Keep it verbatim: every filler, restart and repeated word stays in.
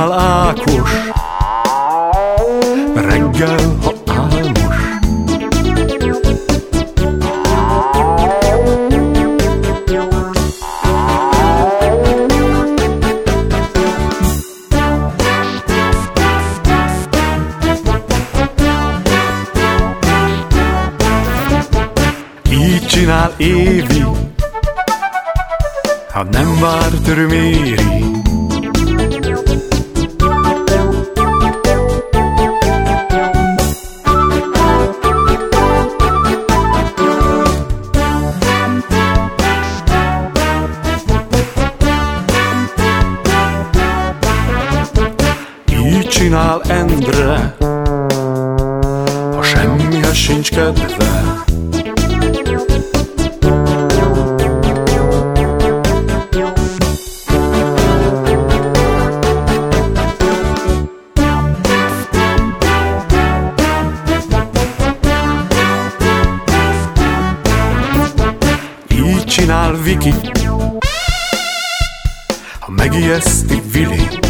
csinál Ákos reggel, ha álmos? Így csinál Évi, ha nem vár Töröméri. Így csinál Endre, ha semmihez sincs kedve. Így csinál Viki, ha megijeszti Vili.